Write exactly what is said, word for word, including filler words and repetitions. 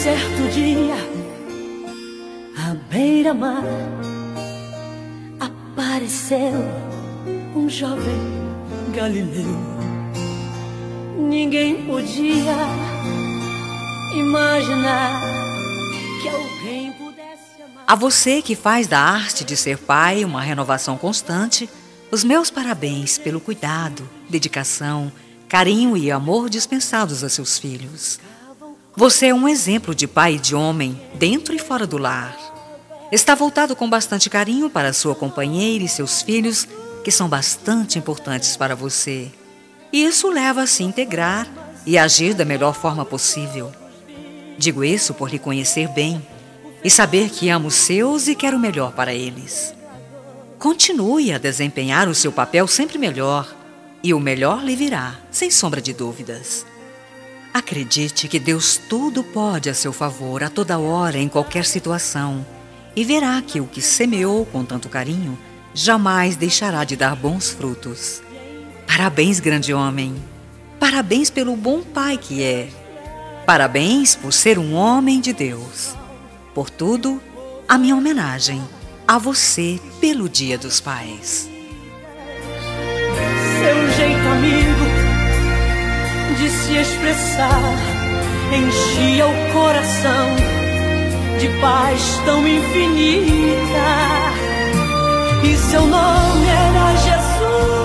Certo dia, à beira-mar, apareceu um jovem galileu. Ninguém podia imaginar que alguém pudesse amar. A você que faz da arte de ser pai uma renovação constante, os meus parabéns pelo cuidado, dedicação, carinho e amor dispensados a seus filhos. Você é um exemplo de pai e de homem, dentro e fora do lar. Está voltado com bastante carinho para sua companheira e seus filhos, que são bastante importantes para você. E isso leva a se integrar e agir da melhor forma possível. Digo isso por lhe conhecer bem e saber que amo os seus e quero o melhor para eles. Continue a desempenhar o seu papel sempre melhor, e o melhor lhe virá, sem sombra de dúvidas. Acredite que Deus tudo pode a seu favor, a toda hora, em qualquer situação, e verá que o que semeou com tanto carinho jamais deixará de dar bons frutos. Parabéns, grande homem! Parabéns pelo bom pai que é! Parabéns por ser um homem de Deus! Por tudo, a minha homenagem a você pelo Dia dos Pais. Seu jeito amigo de se expressar enchia o coração de paz tão infinita, e seu nome era Jesus.